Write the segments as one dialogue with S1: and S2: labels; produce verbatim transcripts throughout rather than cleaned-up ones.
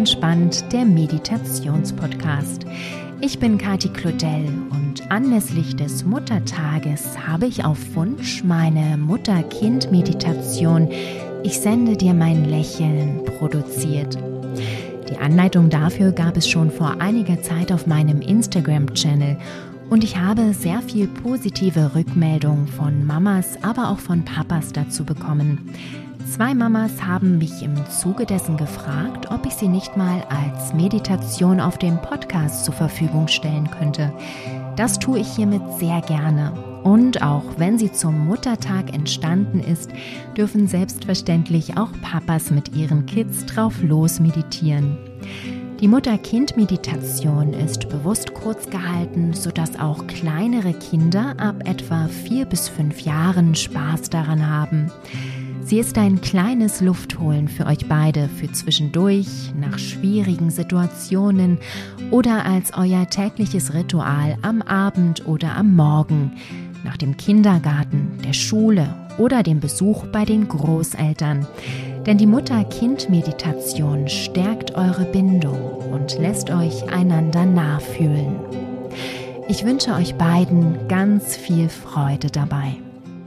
S1: entspannt, der Meditationspodcast. Ich bin Kati Claudel und anlässlich des Muttertages habe ich auf Wunsch meine Mutter-Kind-Meditation Ich sende dir mein Lächeln produziert. Die Anleitung dafür gab es schon vor einiger Zeit auf meinem Instagram-Channel und ich habe sehr viel positive Rückmeldungen von Mamas, aber auch von Papas dazu bekommen. Zwei Mamas haben mich im Zuge dessen gefragt, ob ich sie nicht mal als Meditation auf dem Podcast zur Verfügung stellen könnte. Das tue ich hiermit sehr gerne. Und auch wenn sie zum Muttertag entstanden ist, dürfen selbstverständlich auch Papas mit ihren Kids drauf los meditieren. Die Mutter-Kind-Meditation ist bewusst kurz gehalten, sodass auch kleinere Kinder ab etwa vier bis fünf Jahren Spaß daran haben. Sie ist ein kleines Luftholen für euch beide, für zwischendurch, nach schwierigen Situationen oder als euer tägliches Ritual am Abend oder am Morgen, nach dem Kindergarten, der Schule oder dem Besuch bei den Großeltern. Denn die Mutter-Kind-Meditation stärkt eure Bindung und lässt euch einander nachfühlen. Ich wünsche euch beiden ganz viel Freude dabei.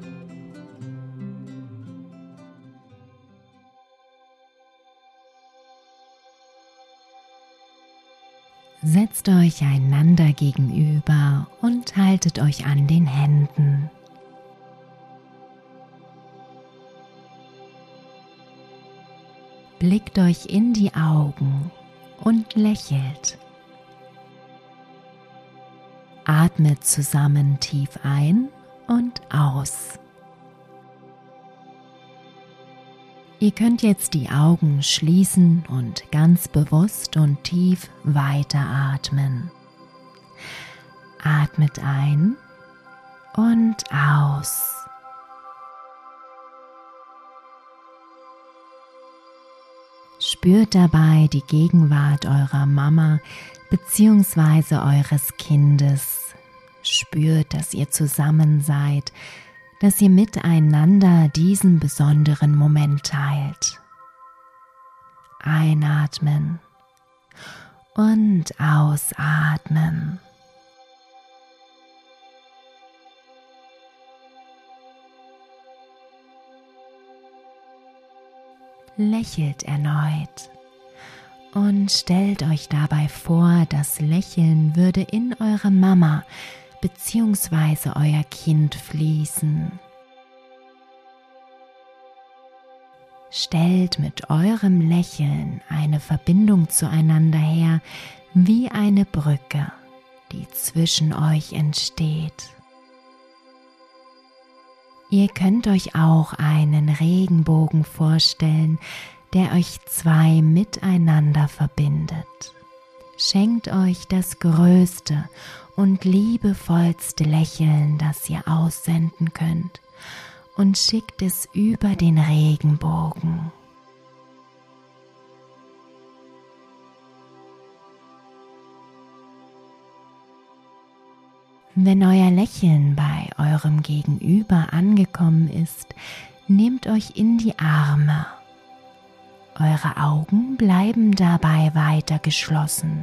S1: Setzt euch einander gegenüber und haltet euch an den Händen. Blickt euch in die Augen und lächelt. Atmet zusammen tief ein und aus. Ihr könnt jetzt die Augen schließen und ganz bewusst und tief weiteratmen. Atmet ein und aus. Spürt dabei die Gegenwart eurer Mama bzw. eures Kindes. Spürt, dass ihr zusammen seid, dass ihr miteinander diesen besonderen Moment teilt. Einatmen und ausatmen. Lächelt erneut und stellt euch dabei vor, das Lächeln würde in eure Mama bzw. euer Kind fließen. Stellt mit eurem Lächeln eine Verbindung zueinander her, wie eine Brücke, die zwischen euch entsteht. Ihr könnt euch auch einen Regenbogen vorstellen, der euch zwei miteinander verbindet. Schenkt euch das größte und liebevollste Lächeln, das ihr aussenden könnt, und schickt es über den Regenbogen. Wenn euer Lächeln bei eurem Gegenüber angekommen ist, nehmt euch in die Arme. Eure Augen bleiben dabei weiter geschlossen.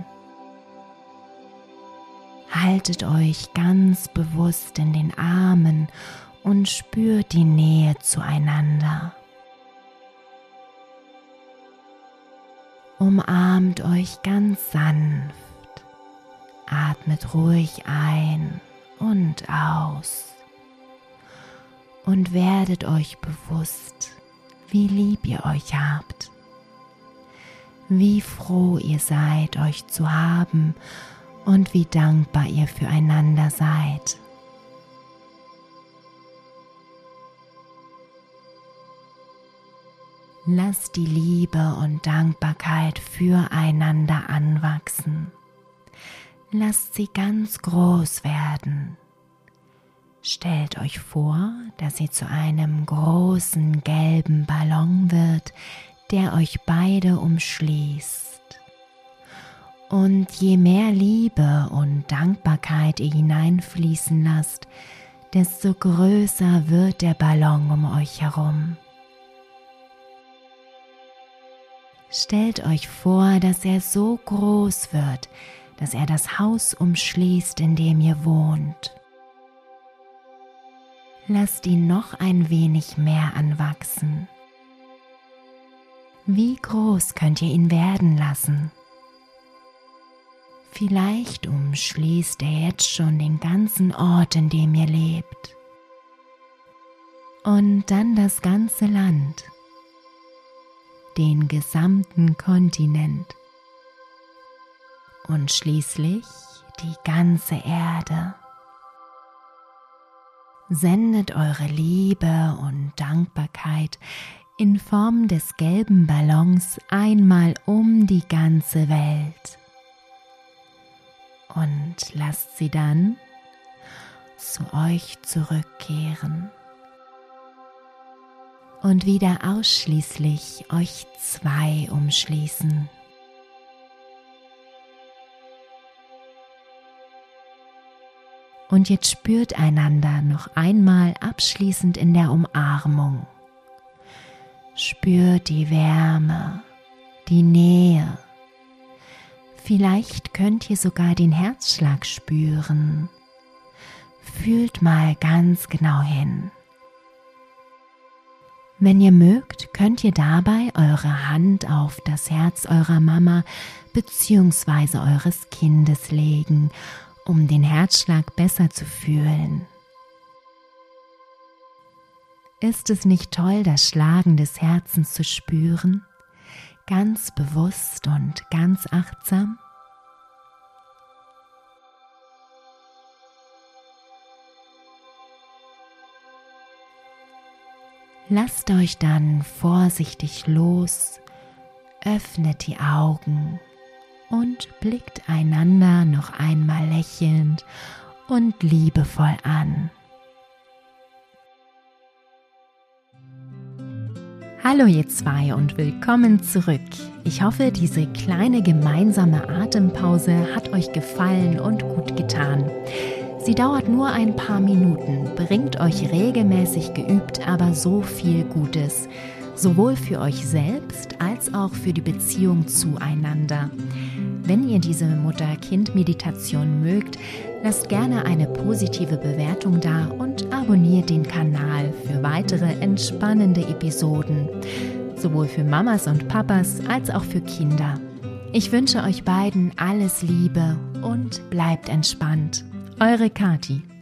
S1: Haltet euch ganz bewusst in den Armen und spürt die Nähe zueinander. Umarmt euch ganz sanft. Atmet ruhig ein und aus und werdet euch bewusst, wie lieb ihr euch habt, wie froh ihr seid, euch zu haben und wie dankbar ihr füreinander seid. Lasst die Liebe und Dankbarkeit füreinander anwachsen. Lasst sie ganz groß werden. Stellt euch vor, dass sie zu einem großen gelben Ballon wird, der euch beide umschließt. Und je mehr Liebe und Dankbarkeit ihr hineinfließen lasst, desto größer wird der Ballon um euch herum. Stellt euch vor, dass er so groß wird, dass er das Haus umschließt, in dem ihr wohnt. Lasst ihn noch ein wenig mehr anwachsen. Wie groß könnt ihr ihn werden lassen? Vielleicht umschließt er jetzt schon den ganzen Ort, in dem ihr lebt. Und dann das ganze Land, den gesamten Kontinent und schließlich die ganze Erde. Sendet eure Liebe und Dankbarkeit in Form des gelben Ballons einmal um die ganze Welt und lasst sie dann zu euch zurückkehren und wieder ausschließlich euch zwei umschließen. Und jetzt spürt einander noch einmal abschließend in der Umarmung. Spürt die Wärme, die Nähe. Vielleicht könnt ihr sogar den Herzschlag spüren. Fühlt mal ganz genau hin. Wenn ihr mögt, könnt ihr dabei eure Hand auf das Herz eurer Mama bzw. eures Kindes legen, um den Herzschlag besser zu fühlen. Ist es nicht toll, das Schlagen des Herzens zu spüren, ganz bewusst und ganz achtsam? Lasst euch dann vorsichtig los, öffnet die Augen und blickt einander noch einmal lächelnd und liebevoll an. Hallo ihr zwei und willkommen zurück. Ich hoffe, diese kleine gemeinsame Atempause hat euch gefallen und gut getan. Sie dauert nur ein paar Minuten, bringt euch regelmäßig geübt, aber so viel Gutes, sowohl für euch selbst als auch für die Beziehung zueinander. Wenn ihr diese Mutter-Kind-Meditation mögt, lasst gerne eine positive Bewertung da und abonniert den Kanal für weitere entspannende Episoden, sowohl für Mamas und Papas als auch für Kinder. Ich wünsche euch beiden alles Liebe und bleibt entspannt. Eure Kathi.